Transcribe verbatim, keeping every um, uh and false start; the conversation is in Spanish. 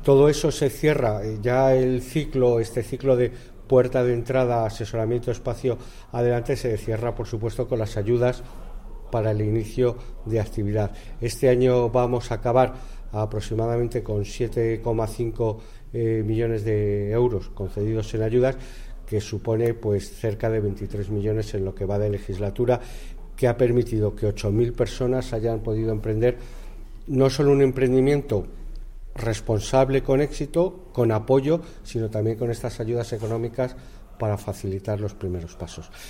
Todo eso se cierra, ya el ciclo, este ciclo de puerta de entrada, asesoramiento, espacio adelante, se cierra, por supuesto, con las ayudas para el inicio de actividad. Este año vamos a acabar aproximadamente con siete coma cinco eh, millones de euros concedidos en ayudas, que supone pues cerca de veintitrés millones en lo que va de legislatura, que ha permitido que ocho mil personas hayan podido emprender no solo un emprendimiento responsable con éxito, con apoyo, sino también con estas ayudas económicas para facilitar los primeros pasos.